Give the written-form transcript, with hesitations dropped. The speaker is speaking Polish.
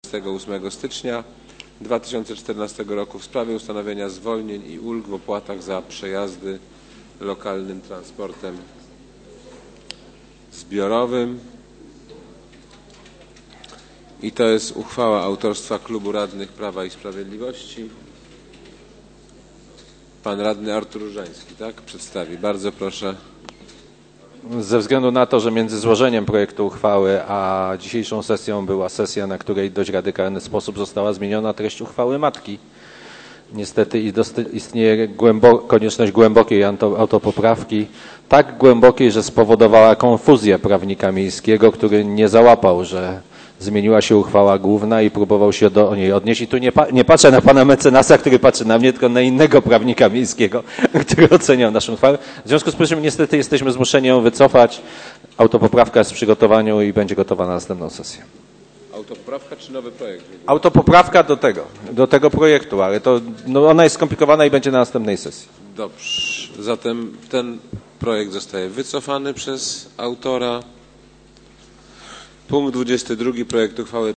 28 stycznia 2014 roku w sprawie ustanowienia zwolnień i ulg w opłatach za przejazdy lokalnym transportem zbiorowym. I to jest uchwała autorstwa Klubu Radnych Prawa i Sprawiedliwości. Pan radny Artur Różański, tak? Przedstawi. Bardzo proszę. Ze względu na to, że między złożeniem projektu uchwały a dzisiejszą sesją była sesja, na której w dość radykalny sposób została zmieniona treść uchwały matki, niestety istnieje konieczność głębokiej autopoprawki, tak głębokiej, że spowodowała konfuzję prawnika miejskiego, który nie załapał, że zmieniła się uchwała główna i próbował się do niej odnieść. I tu nie patrzę na pana mecenasa, który patrzy na mnie, tylko na innego prawnika miejskiego, który oceniał naszą uchwałę. W związku z czym niestety jesteśmy zmuszeni ją wycofać. Autopoprawka jest w przygotowaniu i będzie gotowa na następną sesję. Autopoprawka czy nowy projekt? Autopoprawka do tego projektu, ale to, ona jest skomplikowana i będzie na następnej sesji. Dobrze. Zatem ten projekt zostaje wycofany przez autora. Punkt 22. Projekt uchwały